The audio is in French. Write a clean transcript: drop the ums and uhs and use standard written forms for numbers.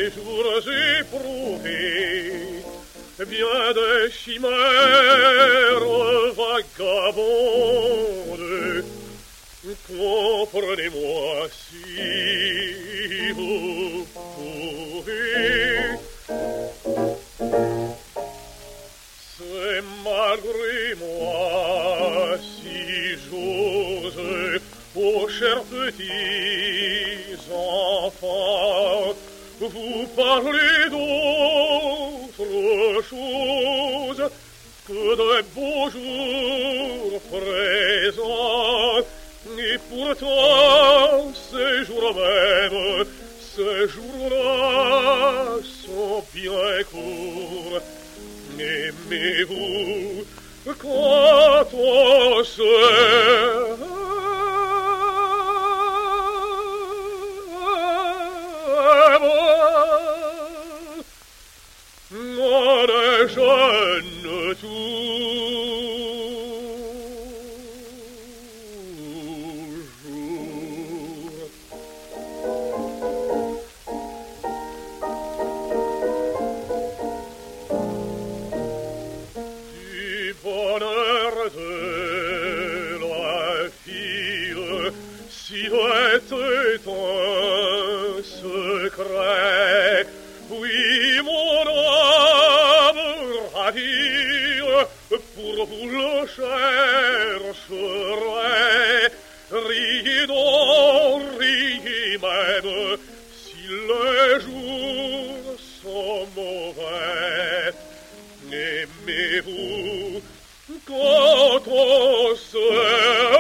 ces jours éprouvés, bien des chimères vagabondes, comprenez-moi si vous pouvez. C'est malgré moi si j'ose, ô chers petits enfants, vous parler d'autre chose que de beaux jours présents. Et pourtant, ces jours même, ces jours-là sont bien courts. Aimez-vous quand on s'aime? On est jeune toujours. Du bonheur de la fille, si était un secret, oui, mon âme ravie, pour vous le chercherai. Riez donc, riez même, si les jours sont mauvais. Aimez-vous quand on se